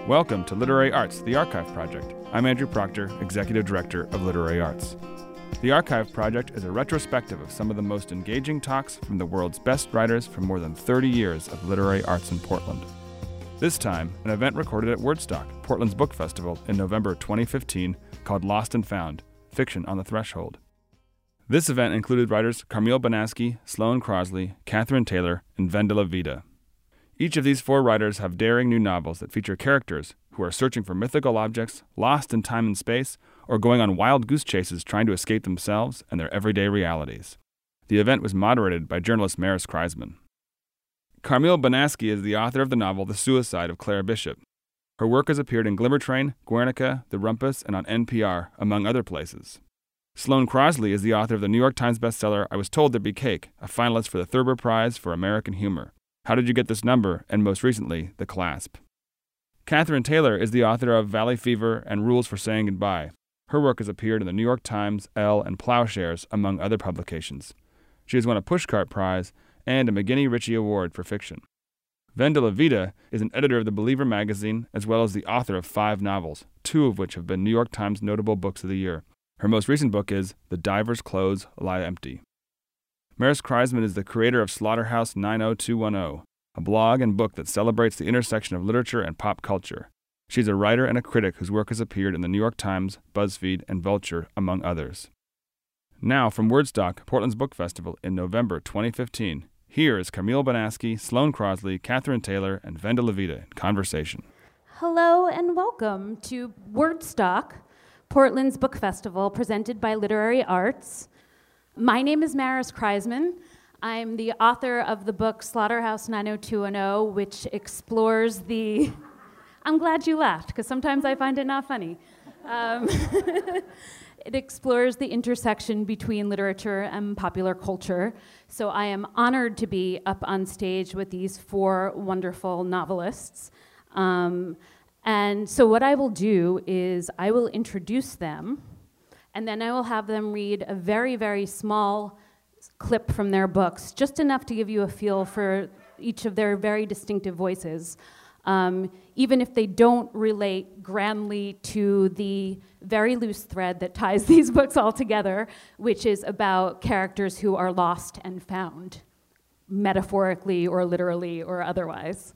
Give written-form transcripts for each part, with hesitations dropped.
Welcome to Literary Arts, the Archive Project. I'm Andrew Proctor, Executive Director of Literary Arts. The Archive Project is a retrospective of some of the most engaging talks from the world's best writers for more than 30 years of literary arts in Portland. This time, an event recorded at Wordstock, Portland's book festival, in November 2015 called Lost and Found, Fiction on the Threshold. This event included writers Carmel Banaski, Sloane Crosley, Catherine Taylor, and Vendela Vida. Each of these four writers have daring new novels that feature characters who are searching for mythical objects, lost in time and space, or going on wild goose chases trying to escape themselves and their everyday realities. The event was moderated by journalist Maris Kreisman. Carmel Banaski is the author of the novel The Suicide of Claire Bishop. Her work has appeared in Glimmer Train, Guernica, The Rumpus, and on NPR, among other places. Sloane Crosley is the author of the New York Times bestseller I Was Told There'd Be Cake, a finalist for the Thurber Prize for American Humor, How Did You Get This Number, and most recently, The Clasp. Catherine Taylor is the author of Valley Fever and Rules for Saying Goodbye. Her work has appeared in the New York Times, Elle, and Plowshares, among other publications. She has won a Pushcart Prize and a McGinney Ritchie Award for fiction. Vendela Vida is an editor of The Believer magazine, as well as the author of 5 novels, 2 of which have been New York Times Notable Books of the Year. Her most recent book is The Diver's Clothes Lie Empty. Maris Kreisman is the creator of Slaughterhouse 90210, a blog and book that celebrates the intersection of literature and pop culture. She's a writer and a critic whose work has appeared in the New York Times, BuzzFeed, and Vulture, among others. Now, from Wordstock, Portland's Book Festival in November 2015, here is Carmel Banaski, Sloane Crosley, Catherine Taylor, and Vendela Vida in conversation. Hello and welcome to Wordstock, Portland's Book Festival, presented by Literary Arts. My name is Maris Kreisman. I'm the author of the book Slaughterhouse 90210, which explores the... I'm glad you laughed, because sometimes I find it not funny. It explores the intersection between literature and popular culture. So I am honored to be up on stage with these 4 wonderful novelists. And so what I will do is I will introduce them, and then I will have them read a very, very small clip from their books, just enough to give you a feel for each of their very distinctive voices, even if they don't relate grandly to the very loose thread that ties these books all together, which is about characters who are lost and found, metaphorically or literally or otherwise.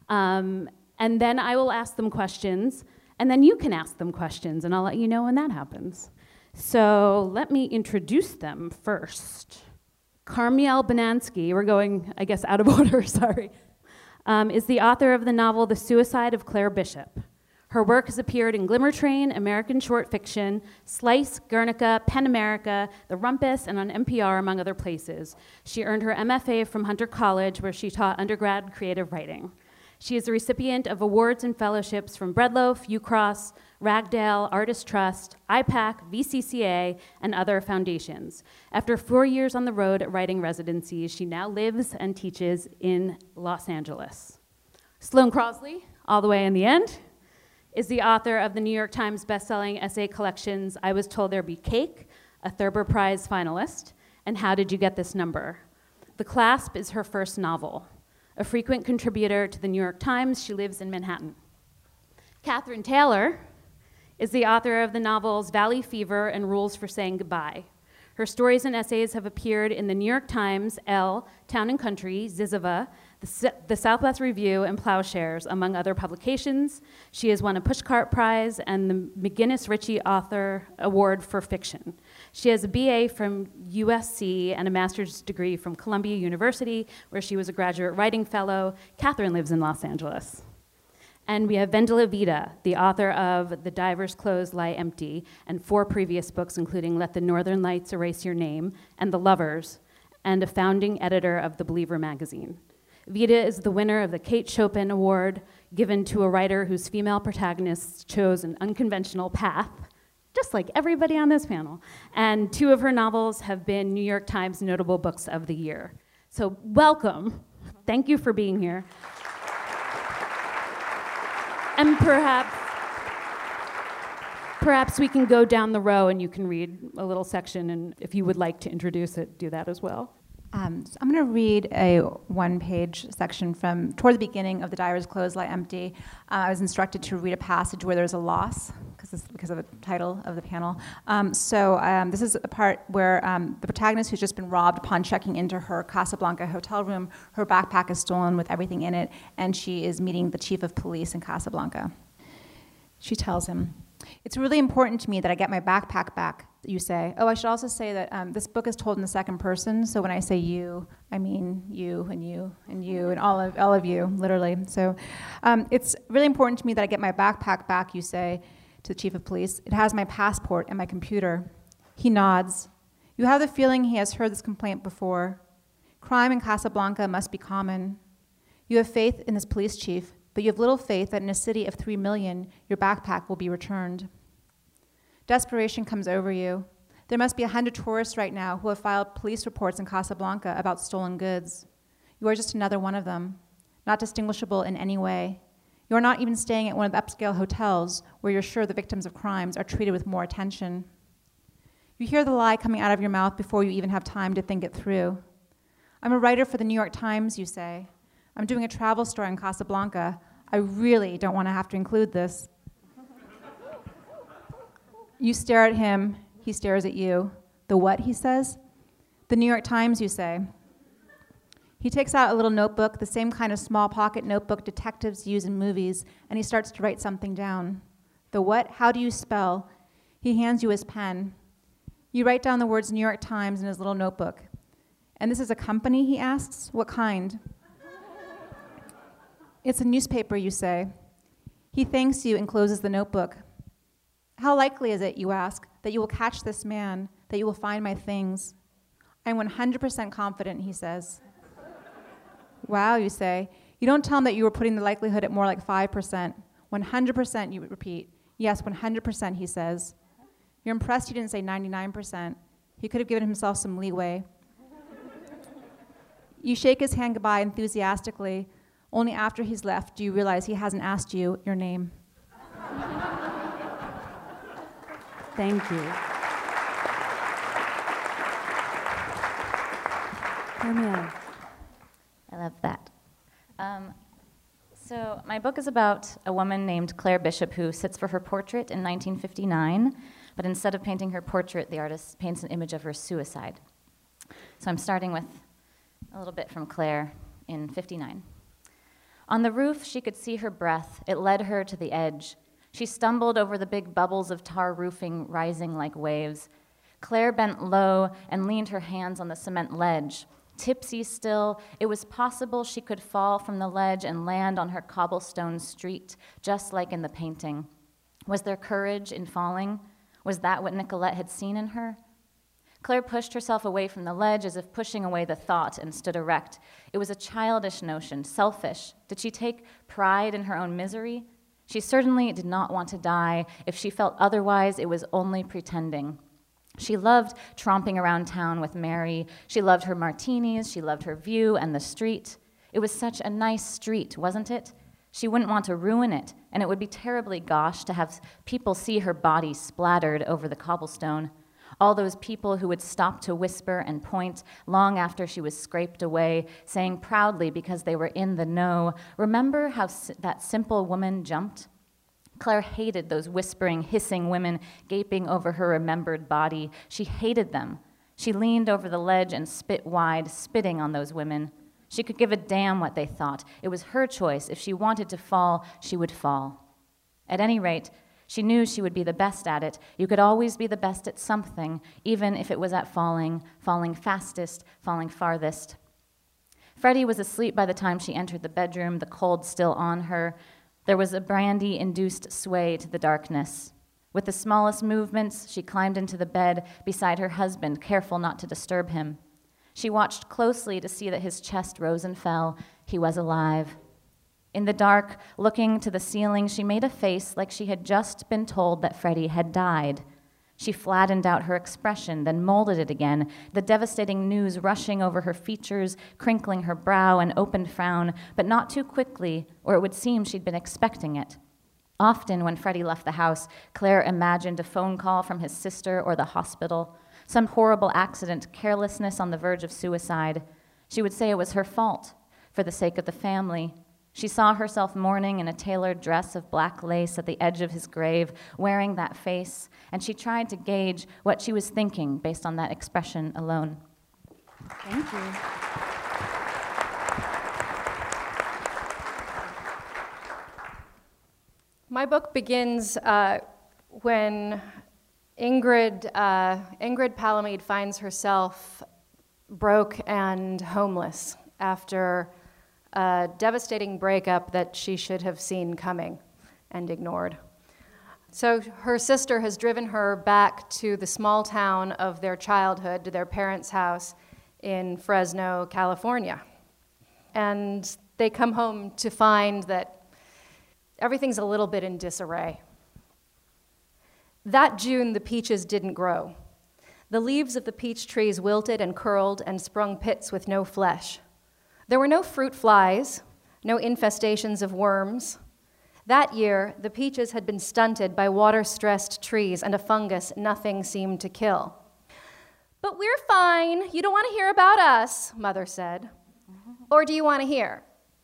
And then I will ask them questions, and then you can ask them questions, and I'll let you know when that happens. So let me introduce them first. Carmel Banaski, we're going, I guess, out of order, sorry, is the author of the novel The Suicide of Claire Bishop. Her work has appeared in Glimmer Train, American Short Fiction, Slice, Guernica, PEN America, The Rumpus, and on NPR, among other places. She earned her MFA from Hunter College, where she taught undergrad creative writing. She is the recipient of awards and fellowships from Breadloaf, UCross, Ragdale, Artist Trust, IPAC, VCCA, and other foundations. After 4 years on the road at writing residencies, she now lives and teaches in Los Angeles. Sloane Crosley, all the way in the end, is the author of the New York Times bestselling essay collections I Was Told There'd Be Cake, a Thurber Prize finalist, and How Did You Get This Number? The Clasp is her first novel. A frequent contributor to the New York Times, she lives in Manhattan. Catherine Taylor is the author of the novels Valley Fever and Rules for Saying Goodbye. Her stories and essays have appeared in the New York Times, Elle, Town and Country, Ziziva, the Southwest Review, and Plowshares, among other publications. She has won a Pushcart Prize and the McGinney Ritchie Author Award for fiction. She has a BA from USC and a master's degree from Columbia University, where she was a graduate writing fellow. Catherine lives in Los Angeles. And we have Vendela Vida, the author of The Diver's Clothes Lie Empty, and 4 previous books, including Let the Northern Lights Erase Your Name, and The Lovers, and a founding editor of The Believer magazine. Vida is the winner of the Kate Chopin Award, given to a writer whose female protagonists chose an unconventional path, just like everybody on this panel. And 2 of her novels have been New York Times Notable Books of the Year. So welcome. Thank you for being here. And perhaps we can go down the row and you can read a little section, and if you would like to introduce it, do that as well. So I'm going to read a one-page section from toward the beginning of The Dyer's Clothes Lie Empty. I was instructed to read a passage where there's a loss, because of the title of the panel. This is a part where the protagonist, who's just been robbed upon checking into her Casablanca hotel room, her backpack is stolen with everything in it, and she is meeting the chief of police in Casablanca. She tells him, "It's really important to me that I get my backpack back," you say. Oh, I should also say that this book is told in the second person, so when I say you, I mean you and you and you and all of you, literally. So it's really important to me that I get my backpack back, you say to the chief of police. "It has my passport and my computer." He nods. You have the feeling he has heard this complaint before. Crime in Casablanca must be common. You have faith in this police chief, but you have little faith that in a city of 3 million, your backpack will be returned. Desperation comes over you. There must be 100 tourists right now who have filed police reports in Casablanca about stolen goods. You are just another one of them, not distinguishable in any way. You are not even staying at one of the upscale hotels where you're sure the victims of crimes are treated with more attention. You hear the lie coming out of your mouth before you even have time to think it through. "I'm a writer for the New York Times," you say. "I'm doing a travel story in Casablanca. I really don't want to have to include this." You stare at him, he stares at you. "The what?" he says. "The New York Times," you say. He takes out a little notebook, the same kind of small pocket notebook detectives use in movies, and he starts to write something down. "The what? How do you spell?" He hands you his pen. You write down the words New York Times in his little notebook. "And this is a company?" he asks. "What kind?" "It's a newspaper," you say. He thanks you and closes the notebook. "How likely is it," you ask, "that you will catch this man, that you will find my things?" "I'm 100% confident," he says. "Wow," you say. You don't tell him that you were putting the likelihood at more like 5%. 100%, you repeat. "Yes, 100%, he says. You're impressed he didn't say 99%. He could have given himself some leeway. You shake his hand goodbye enthusiastically. Only after he's left do you realize he hasn't asked you your name. Thank you. Carmel. I love that. So my book is about a woman named Claire Bishop who sits for her portrait in 1959, but instead of painting her portrait, the artist paints an image of her suicide. So I'm starting with a little bit from Claire in 59. On the roof, she could see her breath. It led her to the edge. She stumbled over the big bubbles of tar roofing rising like waves. Claire bent low and leaned her hands on the cement ledge. Tipsy still, it was possible she could fall from the ledge and land on her cobblestone street, just like in the painting. Was there courage in falling? Was that what Nicolette had seen in her? Claire pushed herself away from the ledge as if pushing away the thought and stood erect. It was a childish notion, selfish. Did she take pride in her own misery? She certainly did not want to die. If she felt otherwise, it was only pretending. She loved tromping around town with Mary. She loved her martinis. She loved her view and the street. It was such a nice street, wasn't it? She wouldn't want to ruin it, and it would be terribly gauche to have people see her body splattered over the cobblestone. All those people who would stop to whisper and point long after she was scraped away, saying proudly because they were in the know, "Remember how that simple woman jumped?" Claire hated those whispering, hissing women gaping over her remembered body. She hated them. She leaned over the ledge and spit wide, spitting on those women. She could give a damn what they thought. It was her choice. If she wanted to fall, she would fall. At any rate, she knew she would be the best at it. You could always be the best at something, even if it was at falling, falling fastest, falling farthest. Freddie was asleep by the time she entered the bedroom, the cold still on her. There was a brandy-induced sway to the darkness. With the smallest movements, she climbed into the bed beside her husband, careful not to disturb him. She watched closely to see that his chest rose and fell. He was alive. In the dark, looking to the ceiling, she made a face like she had just been told that Freddie had died. She flattened out her expression, then molded it again, the devastating news rushing over her features, crinkling her brow, an open frown, but not too quickly, or it would seem she'd been expecting it. Often, when Freddie left the house, Claire imagined a phone call from his sister or the hospital, some horrible accident, carelessness on the verge of suicide. She would say it was her fault, for the sake of the family. She saw herself mourning in a tailored dress of black lace at the edge of his grave, wearing that face, and she tried to gauge what she was thinking based on that expression alone. Thank you. My book begins when Ingrid Palamede finds herself broke and homeless after a devastating breakup that she should have seen coming and ignored. So her sister has driven her back to the small town of their childhood, to their parents' house in Fresno, California. And they come home to find that everything's a little bit in disarray. That June, the peaches didn't grow. The leaves of the peach trees wilted and curled and sprung pits with no flesh. There were no fruit flies, no infestations of worms. That year, the peaches had been stunted by water-stressed trees and a fungus nothing seemed to kill. "But we're fine. You don't want to hear about us," Mother said. "Or do you want to hear?"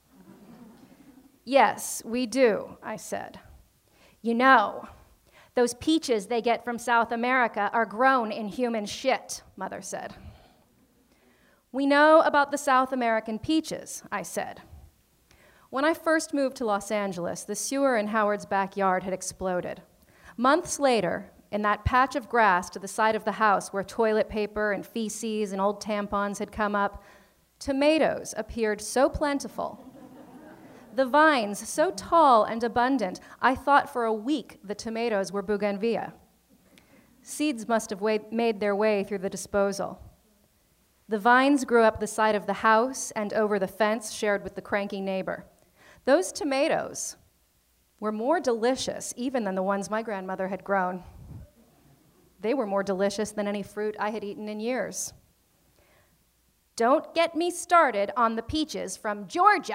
"Yes, we do," I said. "You know, those peaches they get from South America are grown in human shit," Mother said. "We know about the South American peaches," I said. When I first moved to Los Angeles, the sewer in Howard's backyard had exploded. Months later, in that patch of grass to the side of the house where toilet paper and feces and old tampons had come up, tomatoes appeared so plentiful. The vines so tall and abundant, I thought for a week the tomatoes were bougainvillea. Seeds must have made their way through the disposal. The vines grew up the side of the house and over the fence shared with the cranky neighbor. Those tomatoes were more delicious even than the ones my grandmother had grown. They were more delicious than any fruit I had eaten in years. "Don't get me started on the peaches from Georgia."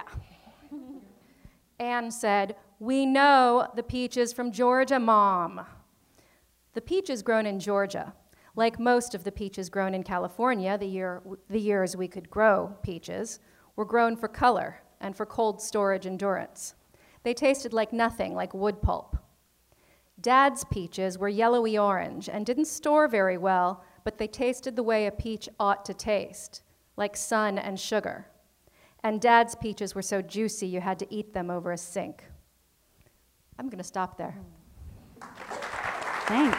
Anne said, "We know the peaches from Georgia, Mom." The peaches grown in Georgia, like most of the peaches grown in California, the years we could grow peaches, were grown for color and for cold storage endurance. They tasted like nothing, like wood pulp. Dad's peaches were yellowy orange and didn't store very well, but they tasted the way a peach ought to taste, like sun and sugar. And Dad's peaches were so juicy you had to eat them over a sink. I'm going to stop there. Thanks.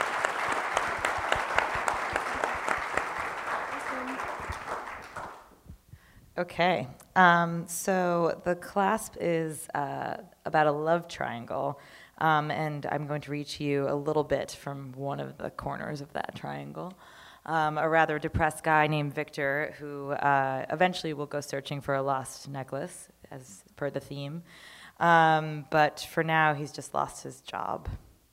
Okay, so the clasp is about a love triangle, and I'm going to read to you a little bit from one of the corners of that triangle. A rather depressed guy named Victor who eventually will go searching for a lost necklace, as per the theme. But for now, he's just lost his job.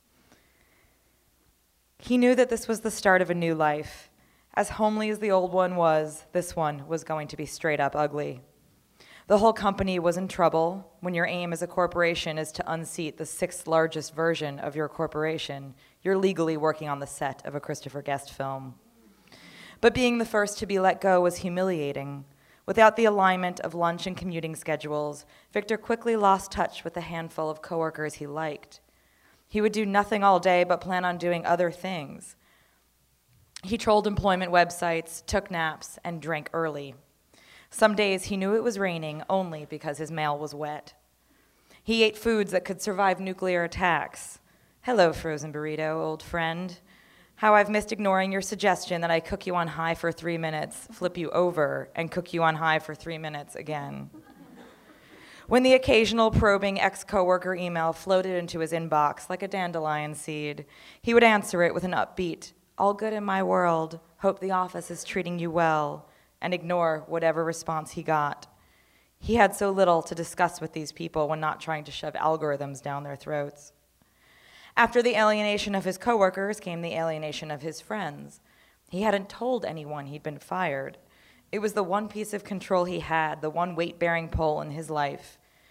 He knew that this was the start of a new life. As homely as the old one was, this one was going to be straight up ugly. The whole company was in trouble. When your aim as a corporation is to unseat the sixth largest version of your corporation, you're legally working on the set of a Christopher Guest film. But being the first to be let go was humiliating. Without the alignment of lunch and commuting schedules, Victor quickly lost touch with the handful of coworkers he liked. He would do nothing all day but plan on doing other things. He trolled employment websites, took naps, and drank early. Some days he knew it was raining only because his mail was wet. He ate foods that could survive nuclear attacks. Hello, frozen burrito, old friend. How I've missed ignoring your suggestion that I cook you on high for 3 minutes, flip you over, and cook you on high for 3 minutes again. When the occasional probing ex-coworker email floated into his inbox like a dandelion seed, he would answer it with an upbeat, "All good in my world, hope the office is treating you well," and ignore whatever response he got. He had so little to discuss with these people when not trying to shove algorithms down their throats. After the alienation of his coworkers came the alienation of his friends. He hadn't told anyone he'd been fired. It was the one piece of control he had, the one weight-bearing pole in his life.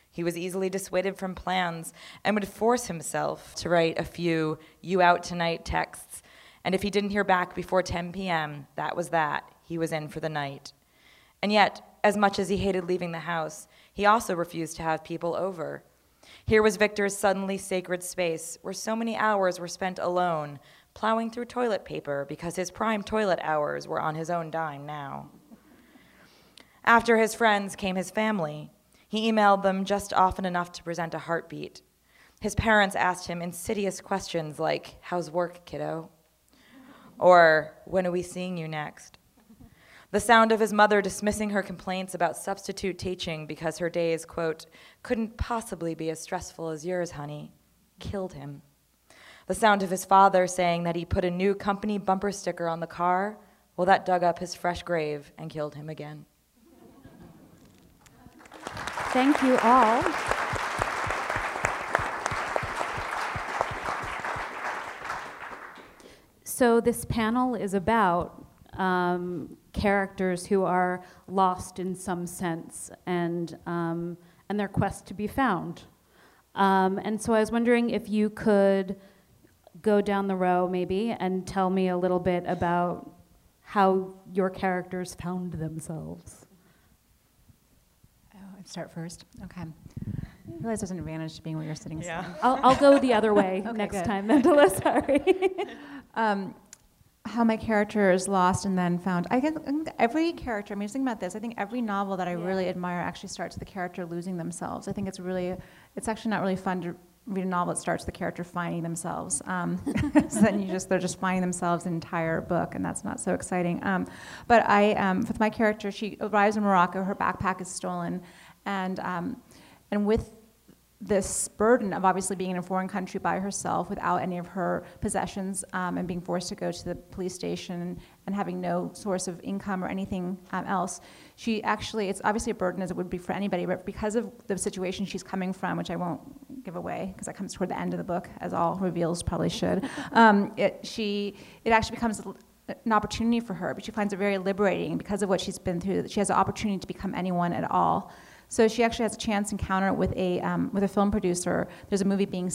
He was easily dissuaded from plans and would force himself to write a few "you out tonight" texts. And if he didn't hear back before 10 p.m., that was that. He was in for the night. And yet, as much as he hated leaving the house, he also refused to have people over. Here was Victor's suddenly sacred space, where so many hours were spent alone, plowing through toilet paper because his prime toilet hours were on his own dime now. After his friends came his family. He emailed them just often enough to present a heartbeat. His parents asked him insidious questions like, "How's work, kiddo?" Or, "When are we seeing you next?" The sound of his mother dismissing her complaints about substitute teaching because her days, quote, "couldn't possibly be as stressful as yours, honey," killed him. The sound of his father saying that he put a new company bumper sticker on the car, well, that dug up his fresh grave and killed him again. Thank you all. So this panel is about characters who are lost in some sense and their quest to be found. And so I was wondering if you could go down the row maybe and tell me a little bit about how your characters found themselves. Oh, I'd start first? Okay. I realize there's an advantage to being where you're sitting. Yeah. I'll go the other way Okay, next good. time, Mandela, sorry. How my character is lost and then found. I think every character, I mean, just thinking about this, I think every novel that I really admire actually starts with the character losing themselves. I think it's actually not really fun to read a novel that starts with the character finding themselves. So then they're just finding themselves the entire book, and that's not so exciting. But with my character, she arrives in Morocco, her backpack is stolen, and with this burden of obviously being in a foreign country by herself without any of her possessions and being forced to go to the police station and having no source of income or anything else, it's obviously a burden as it would be for anybody, but because of the situation she's coming from, which I won't give away because that comes toward the end of the book, as all reveals probably should, it actually becomes an opportunity for her, but she finds it very liberating because of what she's been through, that she has the opportunity to become anyone at all. So she actually has a chance encounter with a film producer. There's a movie being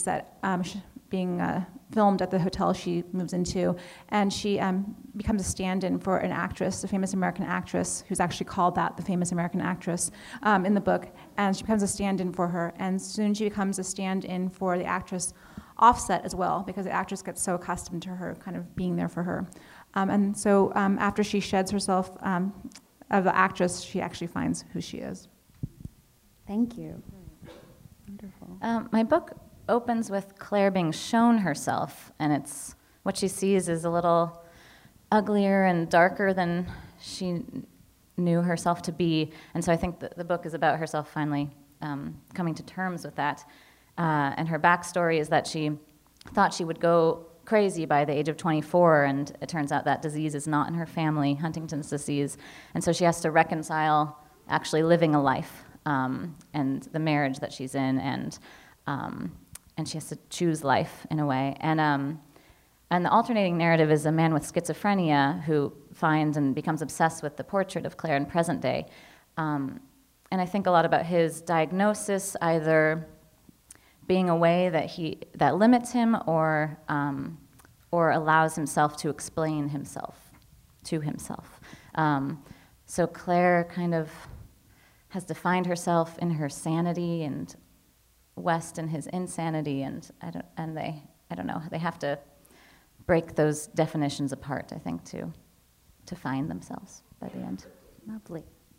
filmed at the hotel she moves into, and she becomes a stand-in for an actress, a famous American actress, who's actually called that, the famous American actress, in the book, and she becomes a stand-in for her, and soon she becomes a stand-in for the actress Offset as well, because the actress gets so accustomed to her kind of being there for her. And so after she sheds herself of the actress, she actually finds who she is. Thank you. Wonderful. My book opens with Claire being shown herself, and what she sees is a little uglier and darker than she knew herself to be. And so I think the book is about herself finally coming to terms with that. And her backstory is that she thought she would go crazy by the age of 24, and it turns out that disease is not in her family, Huntington's disease. And so she has to reconcile actually living a life. And the marriage that she's in, and she has to choose life in a way. And the alternating narrative is a man with schizophrenia who finds and becomes obsessed with the portrait of Claire in present day. And I think a lot about his diagnosis, either being a way that limits him or allows himself to explain himself to himself. So Claire kind of has defined herself in her sanity, and West in his insanity, and I don't know. They have to break those definitions apart, I think, to find themselves by the end. Lovely.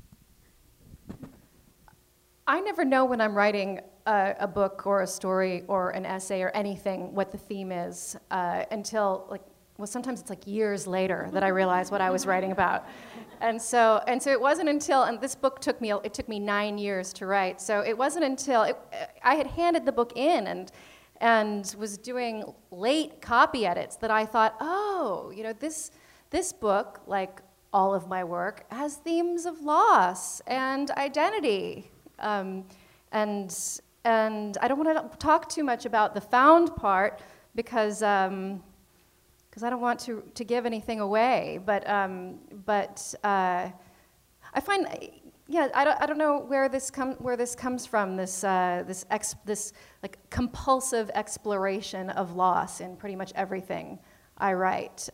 I never know when I'm writing a book or a story or an essay or anything what the theme is until sometimes it's years later that I realize what I was writing about. And so it wasn't until, and this book took me 9 years to write, so it wasn't until I had handed the book in and was doing late copy edits that I thought, this book, like all of my work, has themes of loss and identity. And I don't want to talk too much about the found part because I don't want to give anything away, but I find I don't know where this comes from. This like compulsive exploration of loss in pretty much everything I write.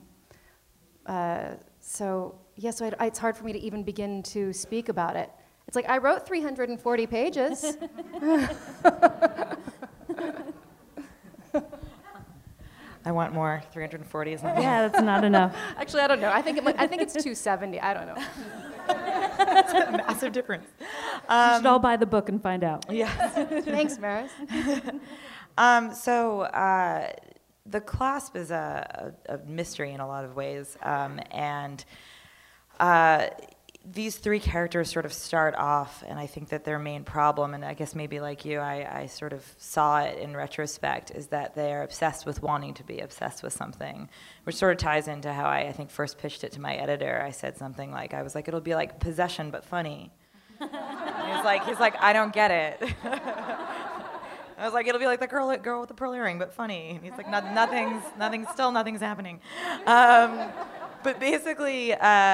It's hard for me to even begin to speak about it. It's like I wrote 340 pages. I want more. 340 is not Yeah, that's not enough. Actually, I don't know. I think it's 270. I don't know. That's a massive difference. You should all buy the book and find out. Yeah. Thanks, Maris. The clasp is a mystery in a lot of ways, and these three characters sort of start off, and I think that their main problem, and I guess maybe like you, I sort of saw it in retrospect, is that they're obsessed with wanting to be obsessed with something, which sort of ties into how I think first pitched it to my editor. I said something like, I was like, it'll be like Possession but funny. He's like, I don't get it. I was like, it'll be like the girl with the pearl earring, but funny. And he's like, nothing's happening. But basically,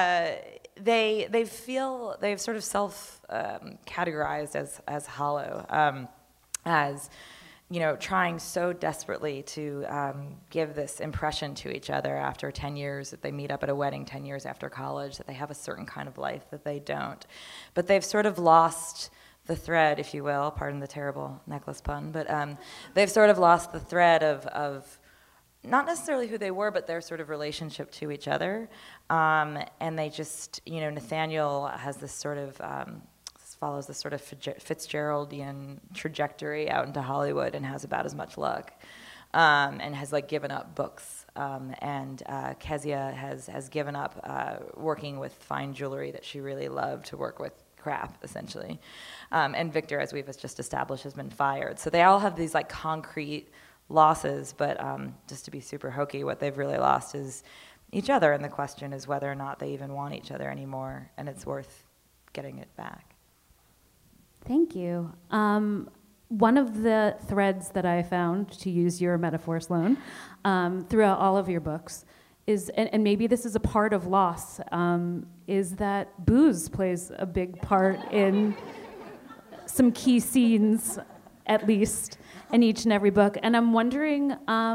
they've sort of self-categorized as hollow, as trying so desperately to give this impression to each other after 10 years that they meet up at a wedding 10 years after college, that they have a certain kind of life that they don't. But they've sort of lost the thread, if you will, pardon the terrible necklace pun, but they've sort of lost the thread of not necessarily who they were, but their sort of relationship to each other. And they just, Nathaniel has this sort of, follows this sort of Fitzgeraldian trajectory out into Hollywood and has about as much luck, and has given up books. And Kezia has given up working with fine jewelry that she really loved to work with crap, essentially. And Victor, as we've just established, has been fired. So they all have these concrete losses, but just to be super hokey, what they've really lost is each other, and the question is whether or not they even want each other anymore, and it's worth getting it back. Thank you. One of the threads that I found, to use your metaphor, Sloan, throughout all of your books is, and maybe this is a part of loss, is that booze plays a big part in some key scenes, at least, in each and every book. And I'm wondering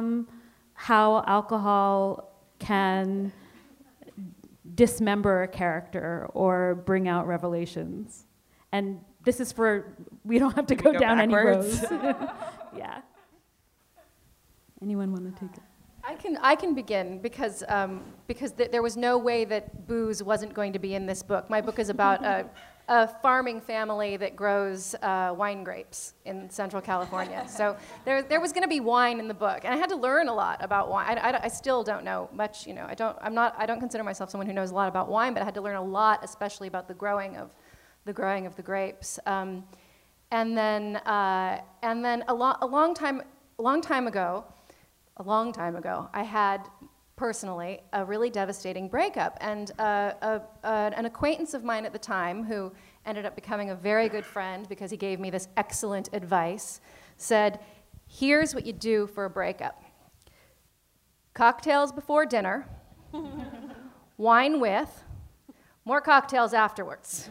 how alcohol can dismember a character or bring out revelations. And this is we don't have to go down backwards. Any roads. Yeah. Anyone want to take it? I can begin because there was no way that booze wasn't going to be in this book. My book is about a farming family that grows wine grapes in Central California. So there was going to be wine in the book, and I had to learn a lot about wine. I still don't know much. I don't consider myself someone who knows a lot about wine, but I had to learn a lot, especially about the growing of the grapes. And then a long time ago, I had personally a really devastating breakup, and an acquaintance of mine at the time, who ended up becoming a very good friend because he gave me this excellent advice, said, here's what you do for a breakup: cocktails before dinner, wine with, more cocktails afterwards.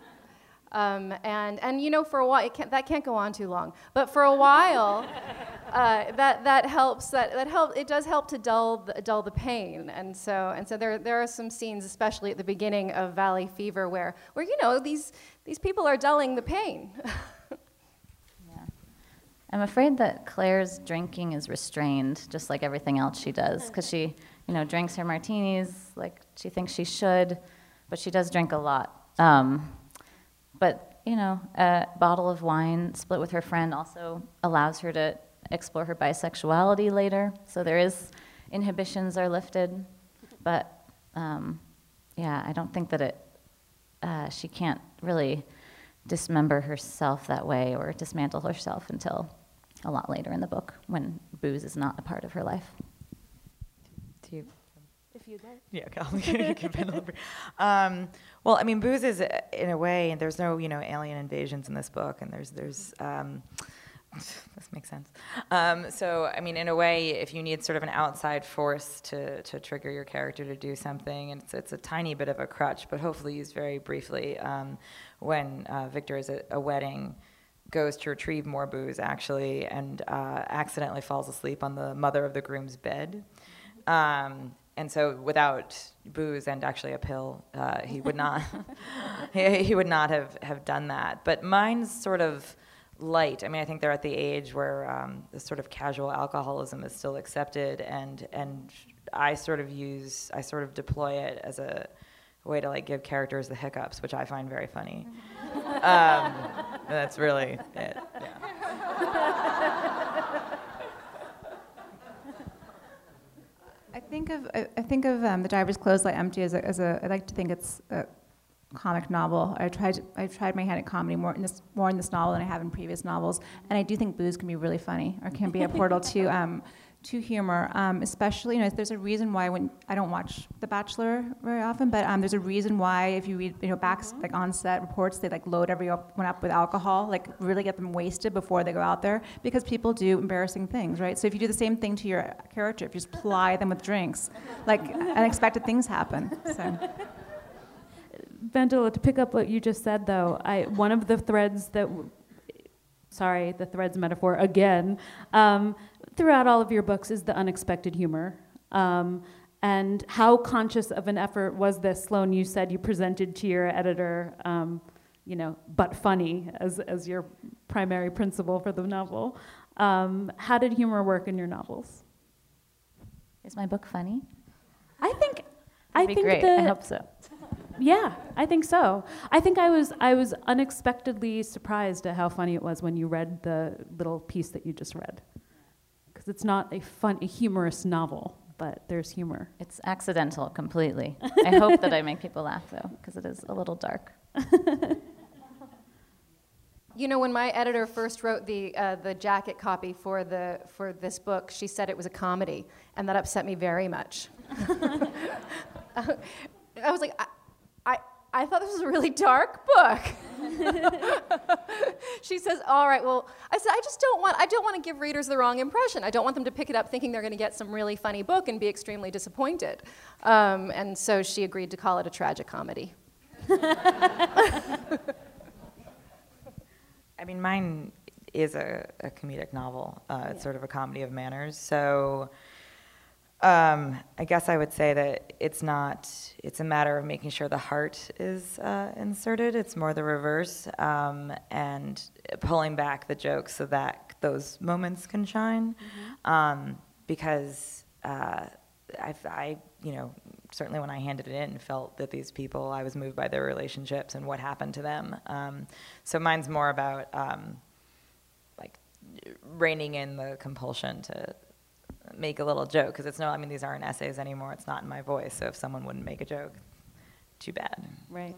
For a while, that can't go on too long. But for a while, that helps. It does help to dull the pain. And so there are some scenes, especially at the beginning of Valley Fever, where these people are dulling the pain. Yeah, I'm afraid that Claire's drinking is restrained, just like everything else she does, because she, drinks her martinis like she thinks she should, but she does drink a lot. But, a bottle of wine split with her friend also allows her to explore her bisexuality later. So inhibitions are lifted. But, I don't think that she can't really dismember herself that way or dismantle herself until a lot later in the book, when booze is not a part of her life. Do you? If you'd like. Yeah, okay, you can penelope. Booze is, in a way, and there's no, alien invasions in this book, and there's This makes sense. So, I mean, in a way, if you need sort of an outside force to trigger your character to do something, and it's a tiny bit of a crutch, but hopefully used very briefly, when Victor is at a wedding, goes to retrieve more booze, actually, and accidentally falls asleep on the mother of the groom's bed. And so without booze and actually a pill, he would not he would not have done that. But mine's sort of light. I mean, I think they're at the age where this sort of casual alcoholism is still accepted, and I sort of deploy it as a way to like give characters the hiccups, which I find very funny. That's really it. Yeah. I think of The Diver's Clothes Lie Empty as a I like to think it's a comic novel. I've tried my hand at comedy more in this novel than I have in previous novels, and I do think booze can be really funny, or can be a portal to humor. Especially, there's a reason why when I don't watch The Bachelor very often, but there's a reason why if you read like on set reports, they like load everyone up with alcohol, like really get them wasted before they go out there, because people do embarrassing things, right? So if you do the same thing to your character, if you just ply them with drinks, like unexpected things happen. So. Vendela, to pick up what you just said, though, one of the threads that, the threads metaphor again, throughout all of your books is the unexpected humor. And how conscious of an effort was this, Sloan? You said you presented to your editor, but funny as your primary principle for the novel. How did humor work in your novels? Is my book funny? I think great. I hope so. Yeah, I think so. I think I was unexpectedly surprised at how funny it was when you read the little piece that you just read, because it's not a humorous novel, but there's humor. It's accidental completely. I hope that I make people laugh though, because it is a little dark. When my editor first wrote the jacket copy for this book, she said it was a comedy, and that upset me very much. I was like, I thought this was a really dark book. She says, all right, well, I said, I don't want to give readers the wrong impression. I don't want them to pick it up thinking they're going to get some really funny book and be extremely disappointed. And so she agreed to call it a tragic comedy. I mean, mine is a comedic novel. It's sort of a comedy of manners. So I guess I would say that it's a matter of making sure the heart is inserted. It's more the reverse, and pulling back the jokes so that those moments can shine. Mm-hmm. Because I certainly when I handed it in, felt that these people, I was moved by their relationships and what happened to them. So mine's more about like reining in the compulsion to make a little joke, because these aren't essays anymore. It's not in my voice. So if someone wouldn't make a joke, too bad. Right.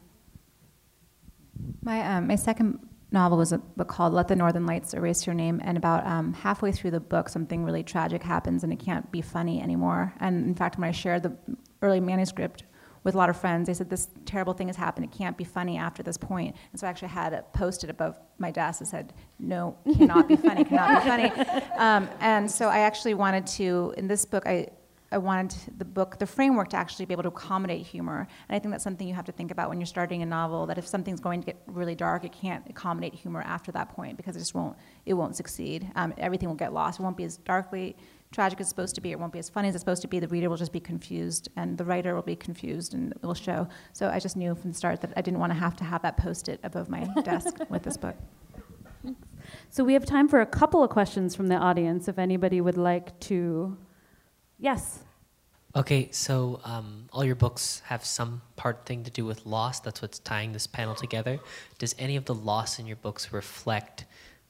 My second novel was a book called Let the Northern Lights Erase Your Name, and about halfway through the book, something really tragic happens, and it can't be funny anymore. And in fact, when I shared the early manuscript with a lot of friends, they said, this terrible thing has happened, it can't be funny after this point. And so I actually had it posted above my desk that said, no, cannot be funny, cannot be funny. And so I actually wanted to, in this book, I wanted the framework to actually be able to accommodate humor. And I think that's something you have to think about when you're starting a novel, that if something's going to get really dark, it can't accommodate humor after that point, because it won't succeed. Everything will get lost. It won't be as darkly tragic as it's supposed to be. It won't be as funny as it's supposed to be. The reader will just be confused, and the writer will be confused, and it will show. So I just knew from the start that I didn't want to have that Post-it above my desk with this book. So we have time for a couple of questions from the audience, if anybody would like to. Yes. Okay, so all your books have some thing to do with loss. That's what's tying this panel together. Does any of the loss in your books reflect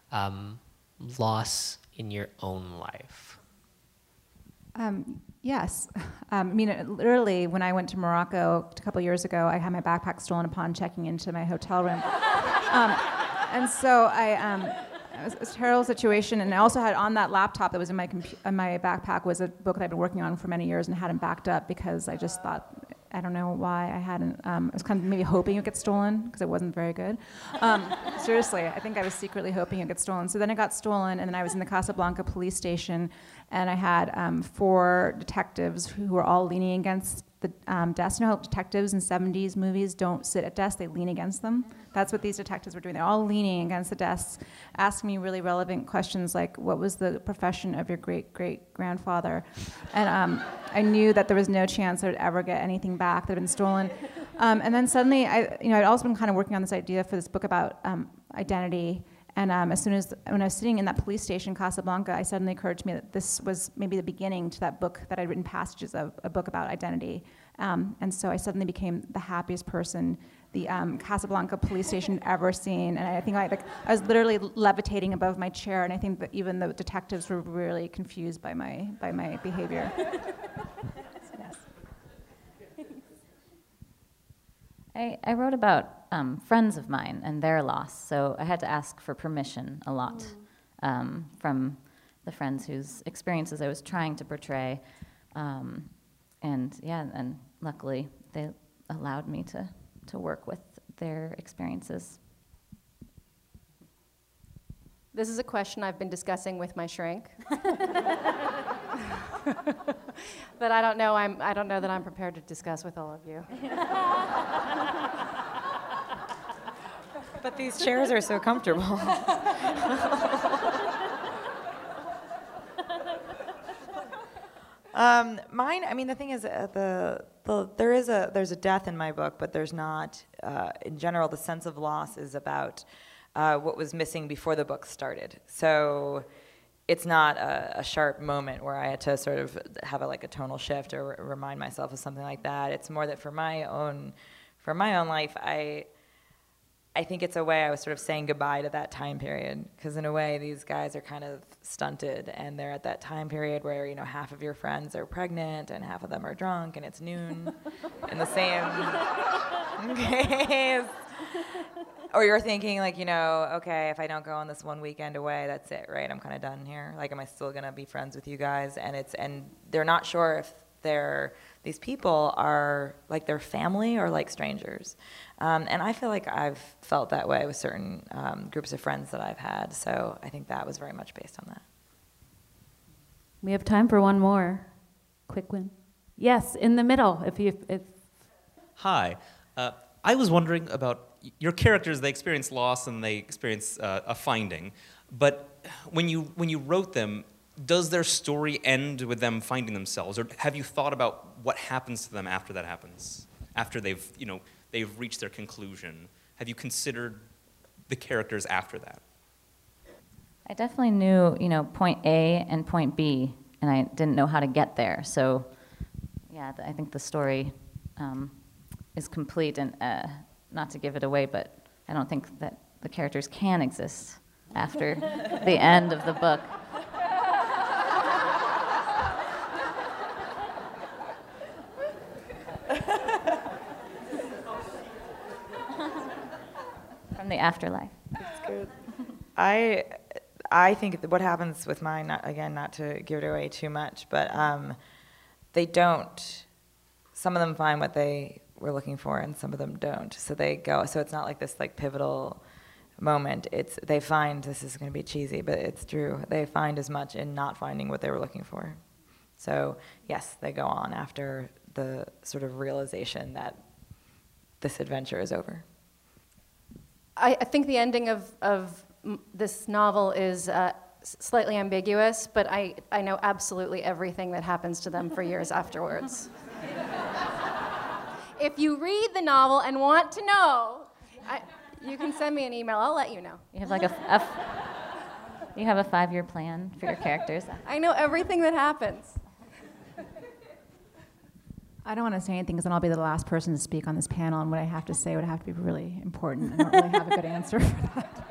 loss in your own life? Yes. Literally, when I went to Morocco a couple years ago, I had my backpack stolen upon checking into my hotel room. And so it was a terrible situation. And I also had on that laptop that was in my backpack was a book that I'd been working on for many years and hadn't backed up, because I just thought I don't know why I hadn't. I was kind of maybe hoping it would get stolen because it wasn't very good. Seriously, I think I was secretly hoping it would get stolen. So then it got stolen, and then I was in the Casablanca police station, and I had 4 detectives who were all leaning against the desk. You know how detectives in 70s movies don't sit at desks, they lean against them? That's what these detectives were doing. They're all leaning against the desks, asking me really relevant questions like, what was the profession of your great-great-grandfather? And I knew that there was no chance I would ever get anything back that had been stolen. And then suddenly, I'd also been kind of working on this idea for this book about identity. And when I was sitting in that police station, Casablanca, it suddenly occurred to me that this was maybe the beginning to that book that I'd written passages of, a book about identity. And so I suddenly became the happiest person the Casablanca police station had ever seen. And I think I was literally levitating above my chair, and I think that even the detectives were really confused by my behavior. Yes. I wrote about friends of mine and their loss, so I had to ask for permission a lot from the friends whose experiences I was trying to portray. And luckily they allowed me to work with their experiences. This is a question I've been discussing with my shrink. But I don't know that I'm prepared to discuss with all of you. But these chairs are so comfortable. Mine, I mean, the thing is, there's a death in my book, but there's not, in general, the sense of loss is about what was missing before the book started. So it's not a sharp moment where I had to sort of have a tonal shift or remind myself of something like that. It's more that for my own life, I think it's a way I was sort of saying goodbye to that time period, because in a way these guys are kind of stunted, and they're at that time period where half of your friends are pregnant and half of them are drunk, and it's noon in the same case. Or you're thinking okay, if I don't go on this one weekend away, that's it, right? I'm kind of done here. Am I still gonna be friends with you guys? And they're not sure if these people are their family or strangers. And I feel like I've felt that way with certain groups of friends that I've had. So I think that was very much based on that. We have time for one more quick one. Yes, in the middle. Hi. I was wondering about your characters. They experience loss and they experience a finding. But when you wrote them, does their story end with them finding themselves, or have you thought about what happens to them after that happens? After they've reached their conclusion, have you considered the characters after that? I definitely knew, point A and point B, and I didn't know how to get there. So, yeah, I think the story is complete, and not to give it away, but I don't think that the characters can exist after the end of the book. From the afterlife. That's good. I think what happens with mine, not to give it away too much, but they don't. Some of them find what they were looking for, and some of them don't. So they go. So it's not like this pivotal moment. They find, this is going to be cheesy, but it's true. They find as much in not finding what they were looking for. So yes, they go on after the sort of realization that this adventure is over. I think the ending of this novel is slightly ambiguous, but I know absolutely everything that happens to them for years afterwards. If you read the novel and want to know, you can send me an email. I'll let you know. You have you have a 5-year plan for your characters? I know everything that happens. I don't want to say anything because then I'll be the last person to speak on this panel, and what I have to say would have to be really important. I don't really have a good answer for that.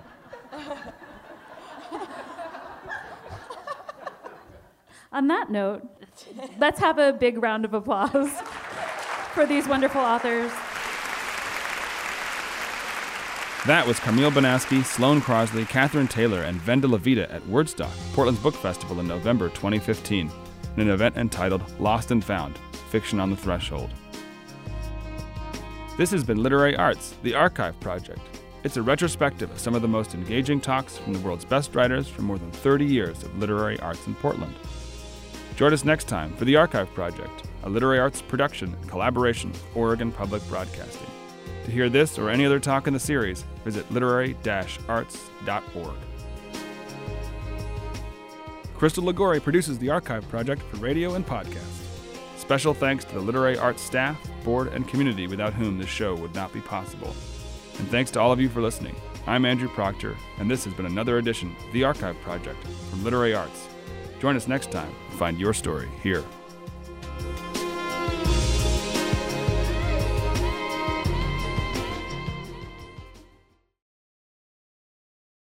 On that note, let's have a big round of applause for these wonderful authors. That was Carmille Banaski, Sloane Crosley, Catherine Taylor, and Venda Levita at Wordstock, Portland's Book Festival in November 2015, in an event entitled Lost and Found, Fiction on the Threshold. This has been Literary Arts, the Archive Project. It's a retrospective of some of the most engaging talks from the world's best writers from more than 30 years of literary arts in Portland. Join us next time for the Archive Project, a literary arts production in collaboration with Oregon Public Broadcasting. To hear this or any other talk in the series, visit literary-arts.org. Crystal Ligori produces the Archive Project for radio and podcast. Special thanks to the literary arts staff, board, and community without whom this show would not be possible. And thanks to all of you for listening. I'm Andrew Proctor, and this has been another edition of the Archive Project from Literary Arts. Join us next time to find your story here.